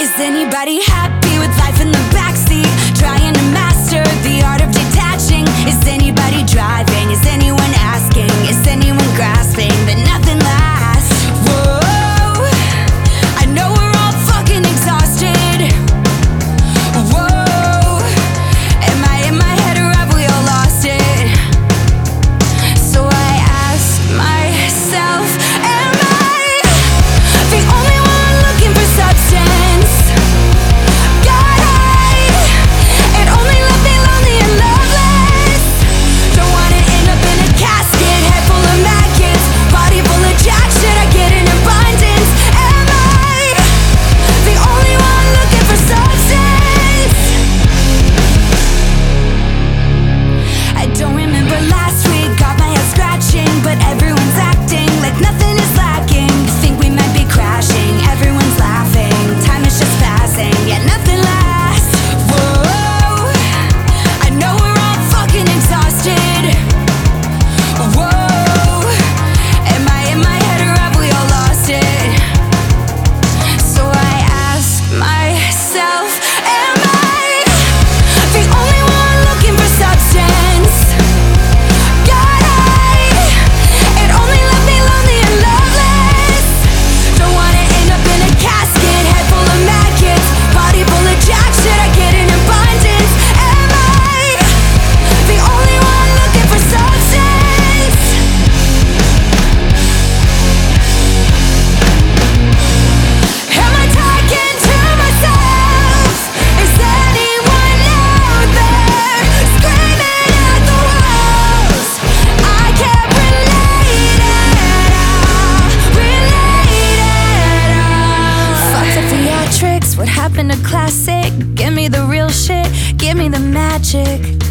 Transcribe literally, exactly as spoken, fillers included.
Is anybody happy with life in the backseat? Trying to master the art of detaching. Is anybody driving? Is anyone asking? Is anyone grasping that nothing lasts? Whoa, I know we're all fucking exhausted. Whoa, am I in my head or have we all lost it? So I ask myself, am I the only one looking for substance? God, it only left me lonely and loveless. Don't wanna end up in a casket, head full of maggots, body full of jack shit I get in abundance. Am I the only one looking for substance? I don't remember last week, got my head scratching, but everyone's acting like nothing is lacking. Think we might be crashing, everyone's laughing, time is just passing, yet nothing lasts. Whoa, I know we're all fucking exhausted. Whoa, am I in my head or have we all lost it? So I ask myself, am I the only one looking for substance? God, it only left me lonely and loveless. Don't wanna end up in a casket, head full of maggots, body full of jack shit I get in abundance. Am I the only one looking for substance? Am I talking to myself? Is anyone out there screaming at the walls? I can't relate at all, relate at all. Fuck the theatrics, what happened to classic? Give me the real shit, give me the magic.